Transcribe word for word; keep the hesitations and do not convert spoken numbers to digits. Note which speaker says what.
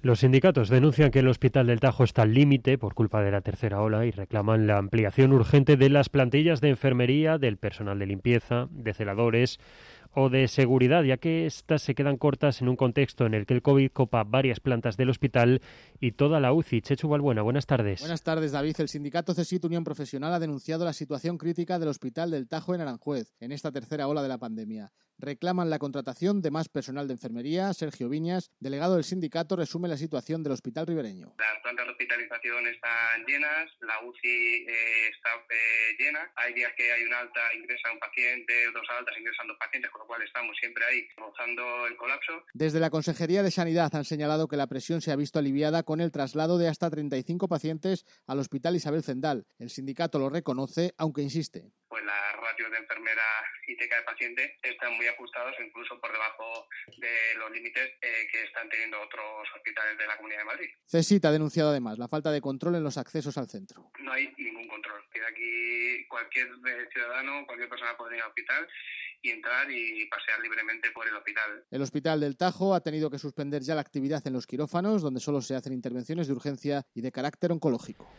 Speaker 1: Los sindicatos denuncian que el Hospital del Tajo está al límite por culpa de la tercera ola y reclaman la ampliación urgente de las plantillas de enfermería, del personal de limpieza, de celadores o de seguridad, ya que estas se quedan cortas en un contexto en el que el COVID copa varias plantas del hospital y toda la U C I. Chechu Balbuena, buenas tardes.
Speaker 2: Buenas tardes, David. El sindicato CESIT Unión Profesional ha denunciado la situación crítica del Hospital del Tajo en Aranjuez en esta tercera ola de la pandemia. Reclaman la contratación de más personal de enfermería. Sergio Viñas, delegado del sindicato, resume la situación del hospital ribereño.
Speaker 3: Las plantas de hospitalización están llenas, la U C I eh, está eh, llena. Hay días que hay una alta, ingresa un paciente, dos altas, ingresan dos pacientes, con lo cual estamos siempre ahí rozando el colapso.
Speaker 2: Desde la Consejería de Sanidad han señalado que la presión se ha visto aliviada con el traslado de hasta treinta y cinco pacientes al Hospital Isabel Zendal. El sindicato lo reconoce, aunque insiste.
Speaker 3: Pues las ratios de enfermera y teca de paciente están muy ajustados, incluso por debajo de los límites eh, que están teniendo otros hospitales de la Comunidad de Madrid.
Speaker 2: CESIT ha denunciado además la falta de control en los accesos al centro.
Speaker 3: No hay ningún control. Aquí cualquier ciudadano, cualquier persona puede ir al hospital y entrar y pasear libremente por el hospital.
Speaker 2: El Hospital del Tajo ha tenido que suspender ya la actividad en los quirófanos, donde solo se hacen intervenciones de urgencia y de carácter oncológico.